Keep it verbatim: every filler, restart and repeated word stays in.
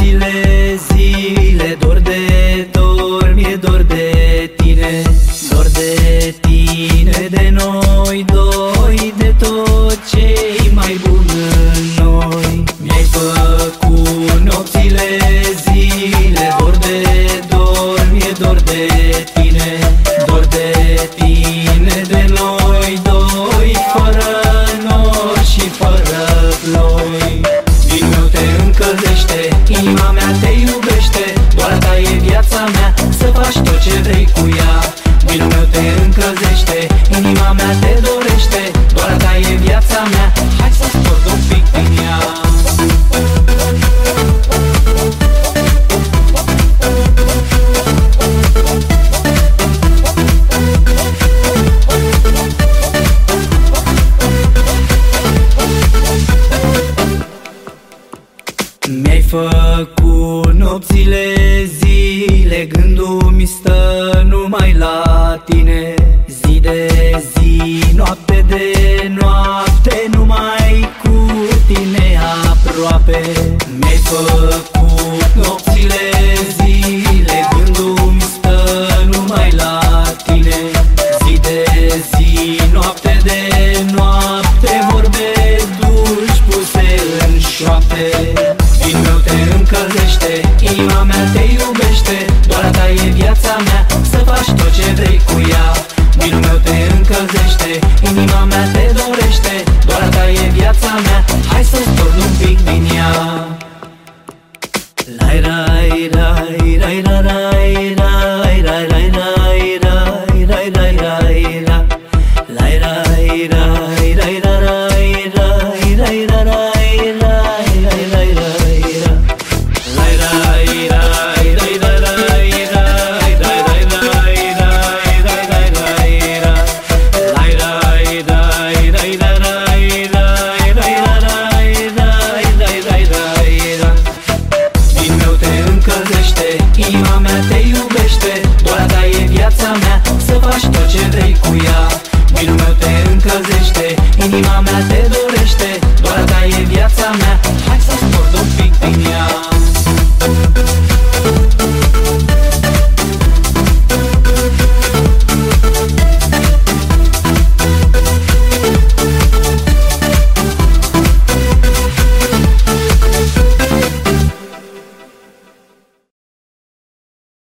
nopțile, zile, dor de dor, mi-e dor de tine, dor de tine, de noi doi, de tot ce-i mai bun în noi. Mi-ai făcut nopțile, zile, dor de dor, mi-e dor de tine, dor de tine, de noi doi, fără nori și fără ploi. Din meu te încălzește, inima mea te iubește, doar ta e viața mea, să faci tot ce vrei cu ea. Din meu te încălzește, inima mea te dorește, doar ta e viața mea, hai să sport un pic din ea. Mi-ai făcut nopțile, zile, gândul-mi stă numai la tine. Zi de zi, noapte de noapte, numai cu tine aproape. Mi-ai făcut nopțile, zile, gândul-mi stă numai la tine. Zi de zi, noapte de noapte, vorbe dulci puse în șoapte. Din meu te încălzește, inima mea te iubește, doar ta e viața mea, să faci tot ce vrei cu ea. Din meu te încălzește, inima mea te dorește, doar ta e viața mea, hai să sport un pic din ea. Lai rai rai rai rai rai rai rai rai rai rai rai rai rai rai lai rai rai rai rai rai rai rai rai rai rai rai rai. Inima mea te iubește, doar ta e viața mea, să faci tot ce vrei cu ea. Vinul meu te încălzește, inima mea te dorește, doar ta e viața mea, hai să sport un pic din ea.